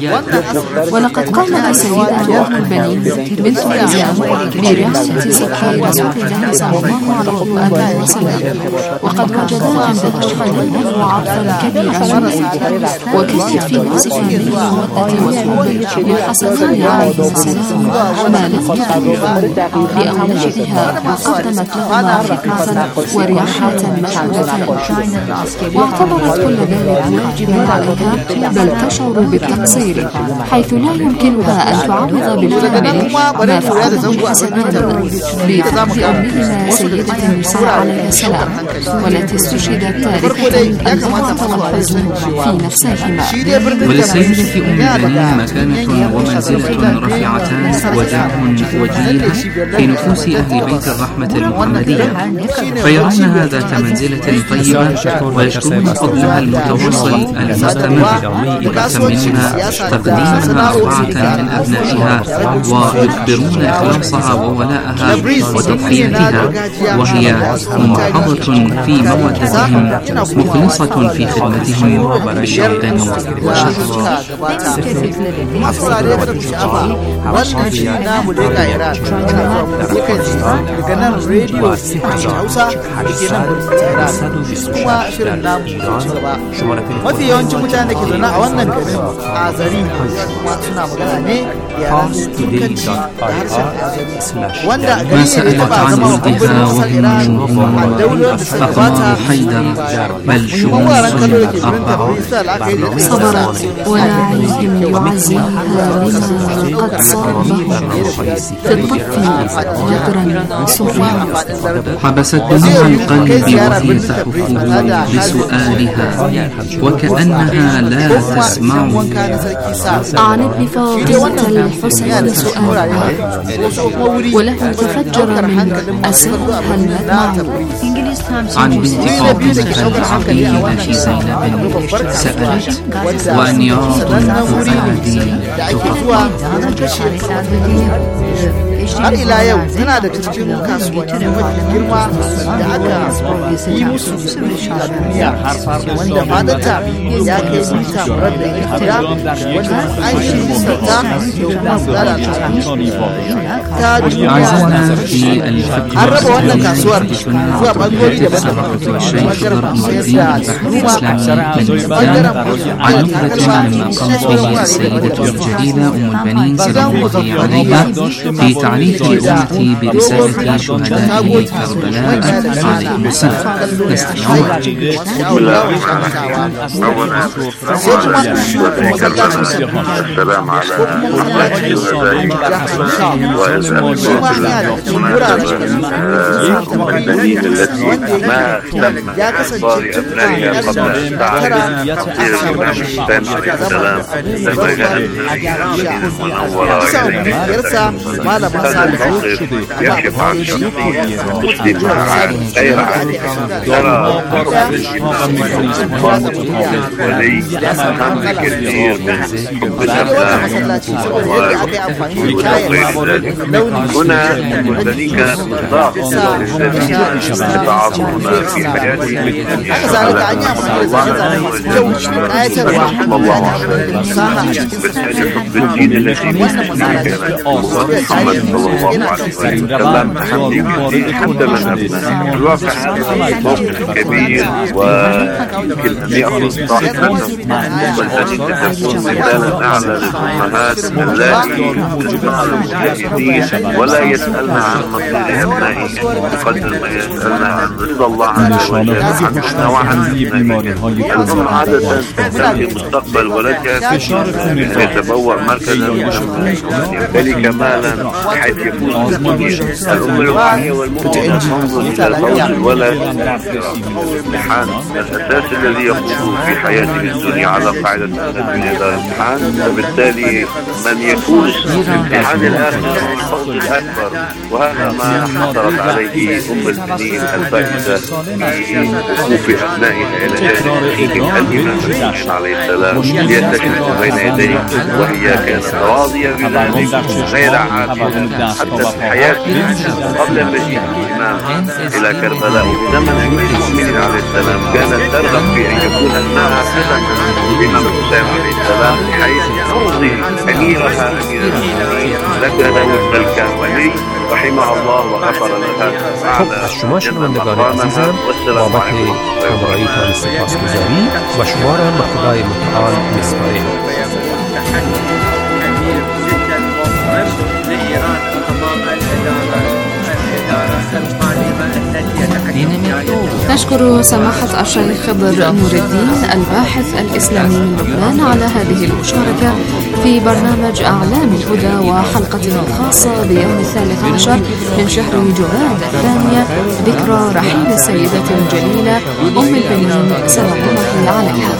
ولقد قامت سيدة أم البنين بنت حزام برعاية سكر رسول الله صلى الله عليه وسلم وقد وجدا عندها حنانا وعطفا كبيرا وكانت في نفسها من المودة والحب للحسن عليه السلام ما لم يكن لأولادها وقدمت لهما حكمة ورعاية مشهودة واعتبرت كل ذلك واجبا عليها بل تشعر بالتقصير حيث لا يمكنها أن تعوض بالكامل ما فعله الحسنان بفقد أمهما سيدة النساء عليها السلام والتي استشهدت تاركة الغضب والحزن في نفسيهما. وللسيدة أم البنين مكانة ومنزلة رفيعتان وجاه وجيه في نفوس أهل بيت الرحمة المحمدية، فيرونها ذات منزلة طيبة ويشكرون فضلها المتواصل المستمر، ويثمنون تقديمها 4 من أبنائها ويخبرون إخلاصها وولاءها وتضحيتها، وهي ممحضة في مودتهم مخلصة في خدمتهم بشرط وشهر. mafi yawancin mutane ke zaune a wannan garin azari suna magana ne yaran turkanci da harshen azari wanda gari ne da ba zama babban masar iran a daular da suka bata kuma wuraren kallo da ke birnin tabbiri su al'akai da صبرت وعليهم يعزيها لما قد صابهم في الطف غدرا سرا حبست دموع القلب وهي تحفه بسؤالها وكأنها لا تسمع. عن ابن فاطمة الحسين سؤالها وله تفجر من أسرها المدمع. عن بنت فاطمة العقيلة زينب سألت وأنياط فؤادي har ila yau tana da cikin kasuwanni mafi girma da aka yi musu a duniya wanda fadata ya kai mita murar da wanda an shirya ta kuma kula ta duniya. An raba wannan kasuwar zuwa bangarori daban-daban bangaren sayar da ruma bangaren عن نبذة عما قامت به السيدة الجليلة أم البنين سلام الله عليها في تعريف أمتي برسالة شهداء كربلاء عليهم السلام. نستمع. السلام على أم البنين التي ما تم إخبار أبنائها قبل الساعة تقدير الإمام الحسين عليه السلام لما جاء المدينة المنورة يكشف عن شخصية مسلمة غير ترى ولي هم كثير من حب الأفلام وغير ذلك. هنا ذلك ضعف يتعاطون في حياتهم الله بالتالي حب الدين الذي محمد صلى الله عليه وسلم حتى من أبنائه. الواقع هذا موقف كبير ويمكن أن يأخذ طائفتهم والتي تكون مثالا أعلى للأمهات اللاتي ولا يسألن عن مصير أبنائهم بقدر ما يسألن عن رضا الله عز وجل عنها وعن أبنائهم. عادة تأتي مستقبل ولدها يتبوأ مركزا يمتلك مالا حيث يكون الأم الوعية والمؤمنة تنظر إلى موت الولد الامتحان الأساس الذي يقوم في حياته الدنيا على قاعدة الدنيا دار الامتحان، فبالتالي من يفوز في امتحان الآخرة هو الفوز الأكبر، وهذا ما حصلت عليه أم البنين الفائزة في وقوف أبنائها إلى جانب الإمام الحسين عليه السلام ليستشهد بين يديه، وهي كانت راضية بذلك غير عاقلة حتى في حياتها قبل مجيء الإمام إلى كربلاء زمن أمير المؤمنين عليه السلام كانت ترغب في أن يكون ابنها مثل الإمام الحسين عليه السلام، بحيث ترضي أميرها أمير المؤمنين لك داود الكاملي رحمه الله وغفر لها. از شما شنوندگان عزیزم بابت همراهیتان سپاسگزاری و شما را به خدای متعال می‌سپاریم. نشكر سماحة الشيخ خضر نور الدين الباحث الإسلامي من لبنان على هذه المشاركة في برنامج أعلام الهدى وحلقتنا الخاصة بيوم 13 من شهر جماد الثانية، ذكرى رحيل السيدة الجليلة أم البنين سلام الله عليها.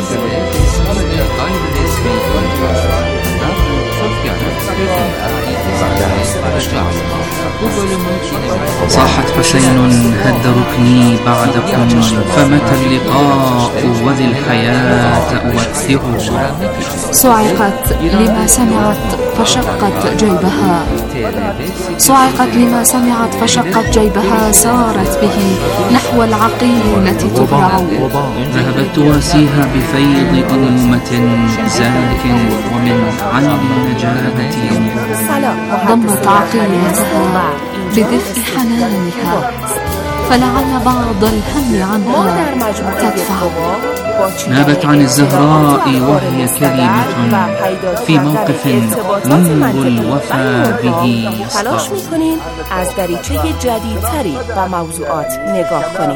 صاحت حسين هد ركني بعدكم فمتى اللقاء وذي الحياة أودعه. صعقت لما سمعت فشقت جيبها، صعقت لما سمعت فشقت جيبها، سارت به نحو العقيل التي تبرع. ذهبت تواسيها بفيض أمومة زاك ومن عين النجابة ينبع. ضمت عقيلتها بدفء حنانها، فلعل بعض الهم عنها تدفع. نابت عن الزهراء وهي كلمة في موقف منذ الوفا به يسطع. تلاش می‌کنیم از دریچه جدیدتری و موضوعات نگاه کنیم.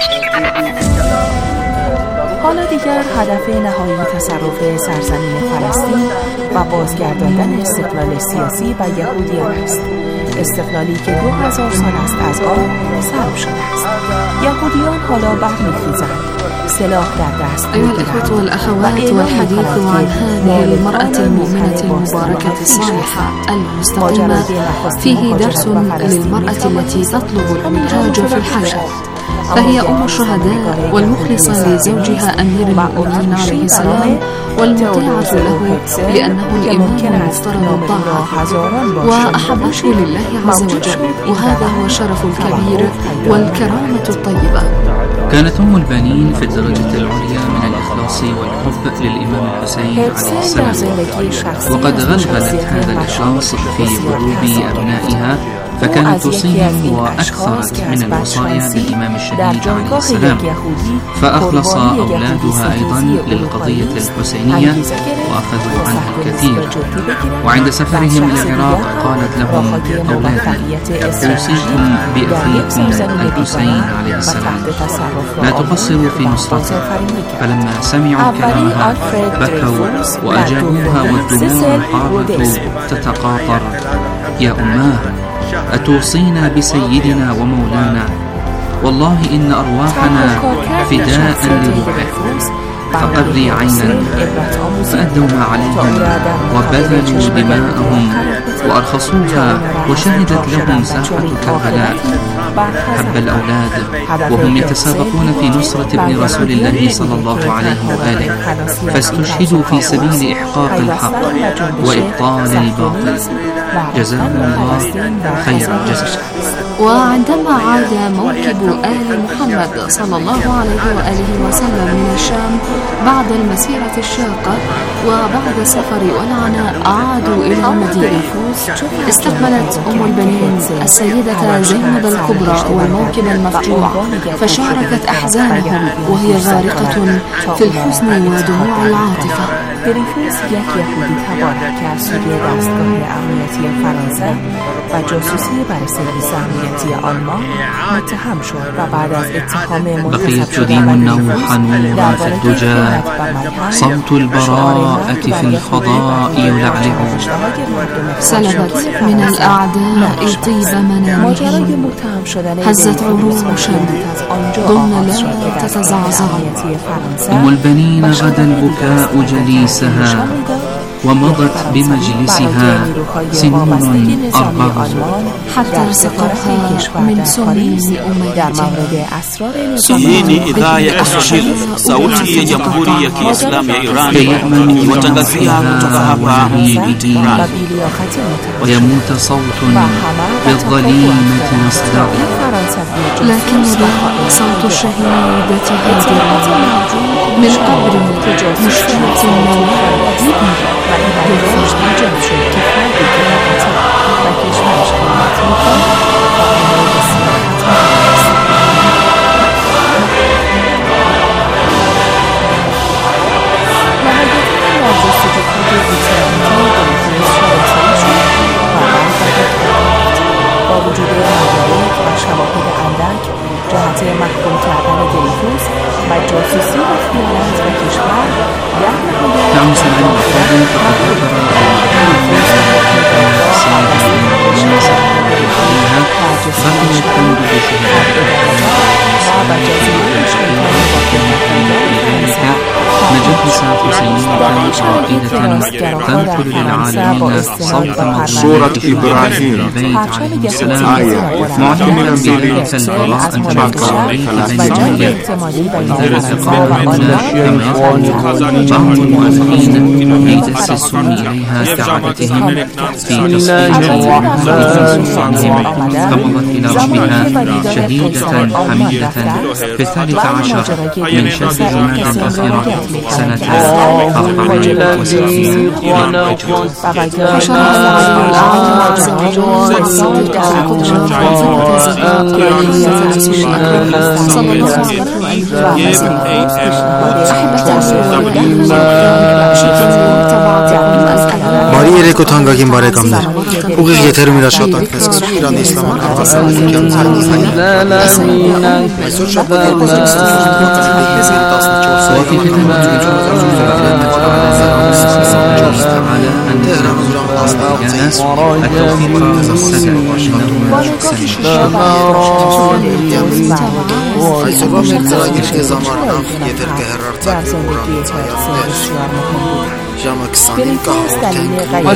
حالا دیگر هدف نهایی تصرف سرزمین فلسطین و بازگرداندن استقلال سیاسی و یهودیان است. استقلالی که 2000 سال است از آن صرف شده است. یهودیان حالا برمی‌خیزند، سلاح در دست. أيها الإخوة والأخوات، والحديث عن هذه المرأة المؤمنة المباركة الصالحة المستقيمة فيه درس للمرأة التي تطلب الإنتاج في الحياة، فهي أم الشهداء والمخلصة لزوجها أمير المؤمنين عليه السلام والمطيعة له لأنه الإمام المفترض الطاعة وأحبته لله عز وجل، وهذا هو الشرف الكبير والكرامة الطيبة. كانت أم البنين في الدرجة العليا من الإخلاص والحب للإمام الحسين عليه السلام، وقد غلغلت هذا الإخلاص في قلوب أبنائها، فكانت توصيهم وأكثرت من الوصايا بالإمام الشهيد عليه السلام، فأخلص أولادها أيضا للقضية الحسينية وأخذوا عنها الكثير. وعند سفرهم إلى العراق قالت لهم: أولادي، أوصيكم بأخيكم الحسين عليه السلام، لا تقصروا في نصرته. فلما سمعوا كلامها بكوا وأجابوها والدموع الحارة تتقاطر: يا أماه، أتوصينا بسيدنا ومولانا؟ والله إن أرواحنا فداء لروحه، فقري عينا. فأدوا ما عليهم وبذلوا دماءهم وأرخصوها، وشهدت لهم ساحة كربلاء. حب الأولاد وهم يتسابقون في نصرة ابن رسول الله صلى الله عليه وآله، فاستشهدوا في سبيل إحقاق الحق وإبطال الباطل. جزاهم الله خير الجزاء. وعندما عاد موكب آل محمد صلى الله عليه وآله وسلم من الشام بعد المسيرة الشاقة وبعد السفر والعناء عادوا إلى المدينة، استقبلت أم البنين السيدة زينب الكبرى والموكب المفجوع، فشاركت أحزانهم وهي غارقة في الحزن ودموع العاطفة. دریفوس یک یهودی تبار که از سوی دستگاه امنیتی فرانسه و جاسوسی برای سرویس امنیتی آلمان متهم شد و بعد از اتهام بقيت تديم النوح نورا في الدجى، صوت البراءة في الفضاء يلعلع. سلبت من الأعداء طيب منامهم، هزت عروشا ضمن لا تتزعزع. أم البنين غدا البكاء جليسها، ومضت بمجلسها سنون 4 حتى سقطها من سنين أمية. Hii ni idhaa ya Kiswahili, sauti ya Jamhuri ya Kiislamu ya Iran, iwatangazia kutoka hapa mjini Tehran. ويموت صوت بالظليمة يصدع، لكن صوت الشهيدة هادئ من قبر مشكلة موجودة بالرشد جمش الكفاء بالكفاءة وكشفاش كلمات مطلق وقناة السياحات با وجود مدارک و شواهد اندک جهت محکوم کردن دریفوس و جاسوسی و خیانت به کشور نجد نساء حسينية عقيدة تنقل للعالمين صوت سورة إبراهيم آية 82 بذلك البراءة البينية والارتقاء منها بعض المؤلفين يتسسون إليها سعادتهم في تصحيح فمضت إلى ربها شهيدة حميدة في 13 من شهر جمادى الآخرة سنة 74 Բարի երեկո թանկագին բարեկամներ։ Ուղիղ եթերում հրաշքատանքն է սկսում Իրանի Իսլամական Հանրապետության ցանցային։ Այսօր շաբաթ 2024 ծրագիրը զամարնավ եթեր կհեռարձակվի Ղուրանի ցայաններ ժամը 25 կհաղորդենք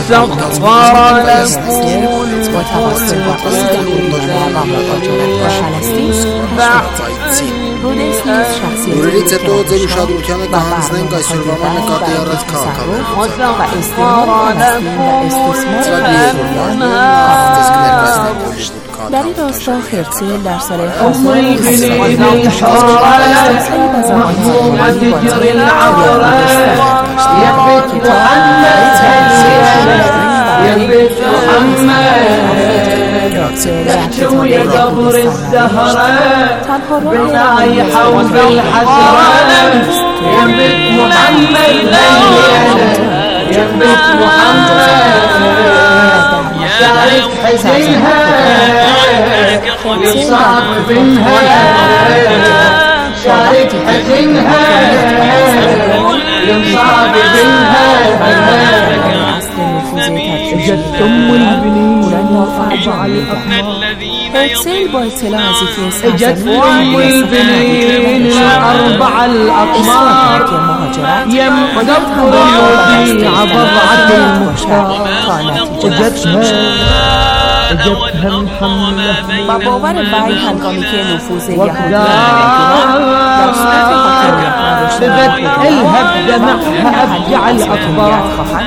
Նորից հետո ձեր ուշադրությանը կհանձնենք այսօրվա նկատի առած در این راستا هرتزل در سال تحشو يا قبر الزهرة بنايحة وبالحسرة يمت محمد ليلة يمت محمد شارك حزنها يصاب بنها شارك حزنها يصاب بنها جت أم البنين هرتزل با اطلاع از یکی جت أم البنين الأربع الأقمار يم قدر الوديع بضعة المختار جتها محمد و باور وی هنگامی که نفوذ یهودیان در صورت الهب دمعها أبجع الأطباق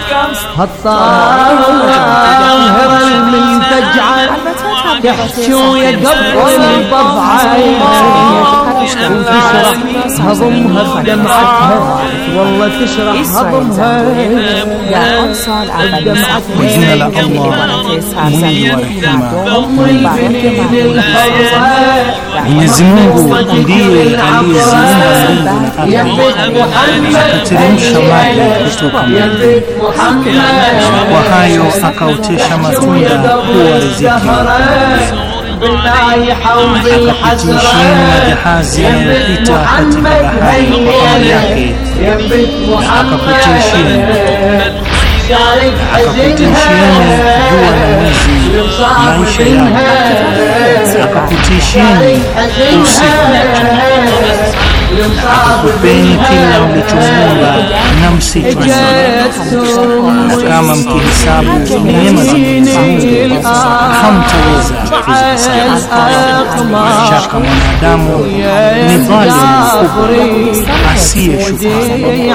الطاهر المنتجعة تحشو يا قبر البضعة تشرح هضمها بدمعتها والله تشرح هضمها بدمعتها Mwenyezi Mungu ndiye aliyeziumba mbingu na ardhi akateremsha maji kutoka mbinguni. Kwa hayo akaotesha matunda kuwa riziki. Akapitishieni majahazi yanayopita katika bahari kwa amri yake. Akapitishieni jua na mwezi maisha yake. Akapitishieni usiku akakupeni kila mlichomuomba na msichomuomba, na kama mkihesabu neema za Mwenyezi Mungu hamtaweza kuzihesabu. Shaka mwanadamu ni dhalimu mkubwa asiye shukrani.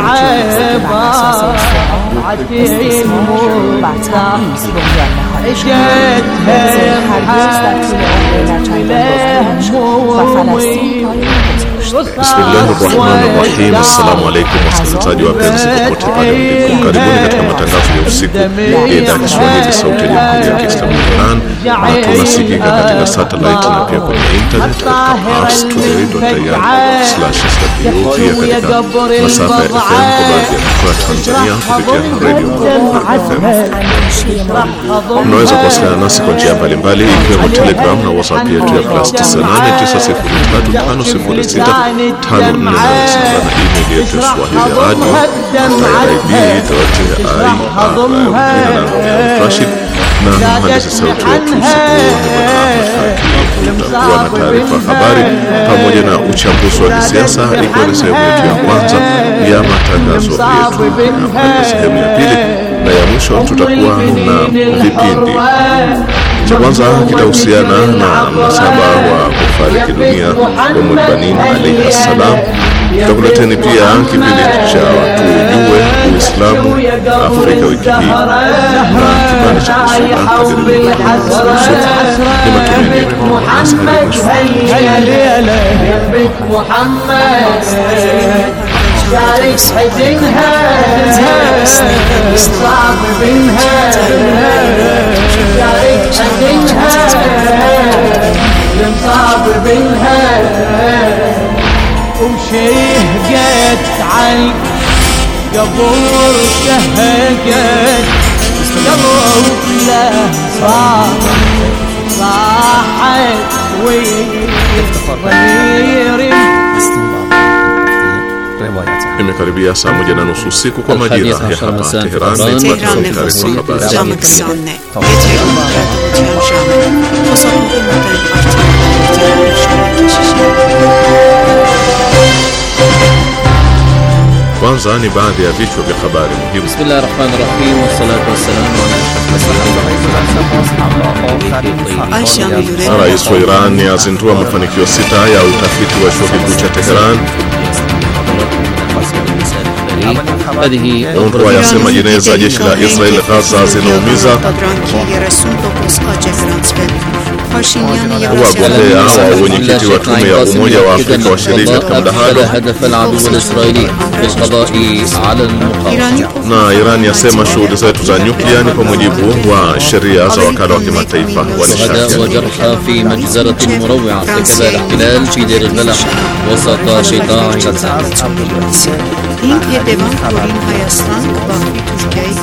بسم الله الرحمن الرحيم. Assalamu alaikum wasikilizaji wapenzi popote pale mlipo, karibuni katika matangazo ya usiku ya idhaa ya Kiswahili sauti ya Jamhuri ya Kiislamu ya Iran, na tunasikika katika satellite na pia kwenye internet katika parstoday.ir/sw, pia katika masafa ya FM kwa baadhi ya mikoa ya Tanzania kupitia Radio FM. Mnaweza kuwasiliana nasi kwa njia mbalimbali ikiwemo Telegram na WhatsApp yetu ya +989035065487 na email yetu swahili@irib.ir/Rashid, na mhandisi sauti wetu tutakuwa na taarifa habari pamoja na uchambuzi wa kisiasa, ikiwa ni sehemu yetu ya kwanza ya matangazo yetu, na sehemu ya pili na ya mwisho tutakuwa na vipindi. Cha kwanza kitahusiana na mnasaba wa kufariki dunia Ummul Banin alayhi salam. Tutakuleteni pia kipindi cha tujue Uislamu Afrika wiki hii, na kipindi cha kusoma kadiri ni matumaini yetu وشهقت على قبور شهقت قلب له صاحت ويرم. Imekaribia saa 1:30 usiku kwa majira ya hapa Tehran. Kwanza ni baadhi ya vichwa vya habari muhimu. Bismillahirrahmanirrahim, wassalatu wassalamu ala Rais wa Iran azindua mafanikio 6 ya utafiti wa chuo kikuu cha Tehran. UNRWA yasema jinai za jeshi la Israel Gaza zinaumiza. Wagombea wa wenyekiti wa tume ya Umoja wa Afrika washiriki katika mdahalo. Na Iran yasema shughuli zetu za nyuklia ni kwa mujibu wa sheria za wakala wa kimataifa wa nishati. وجرحى في مجزرة مروعة ارتكبها الاحتلال في دير البلح وسط قطاع غزة.